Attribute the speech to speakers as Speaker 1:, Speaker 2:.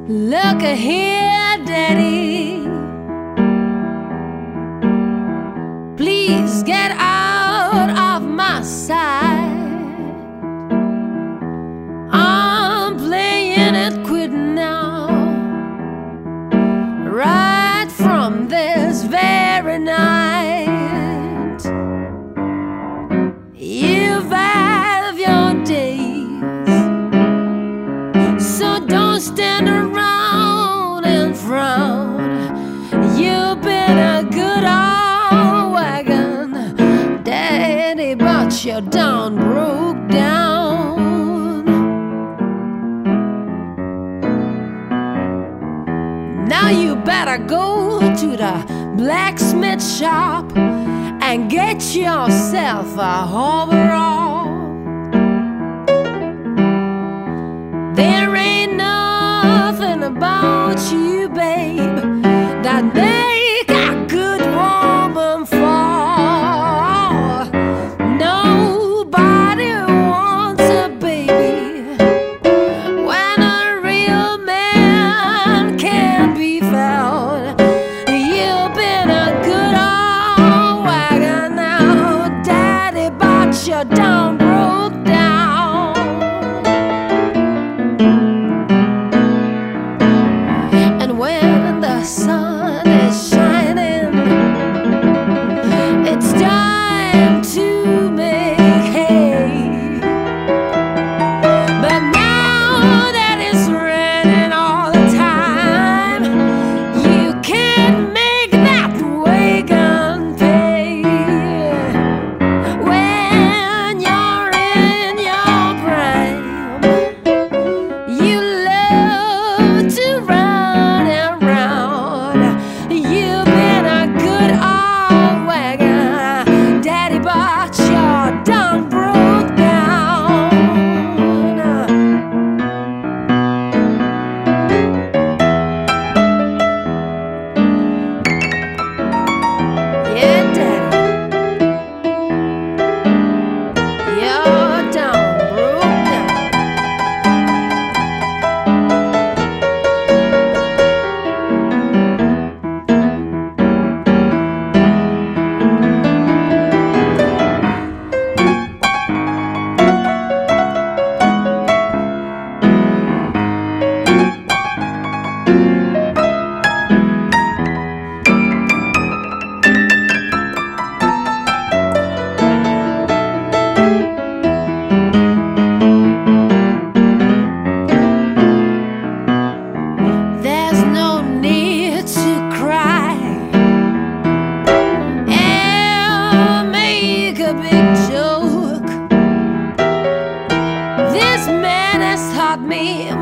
Speaker 1: Look here, Daddy, please get out of my sight. I'm playing it quit now, right from this very night. You've had your days, so don't stand around and frown. You've been a good old wagon, Daddy, but you done broke down. Now you better go to the blacksmith shop and get yourself a overall. There ain't nothing about you, babe, that make a good woman fall. Nobody wants a baby when a real man can't be found. You've been a good old wagon now, Daddy, but you done broke down. And when the sun is shining, it's time to make hay. But now that it's raining all the time, you can't make that wagon pay. When you're in your prime, you love to run around. You've been a good old wagon, Daddy, but you're done broke down. Yeah, Daddy, you're done broke down. There's no need to cry and make a big joke. This man has taught me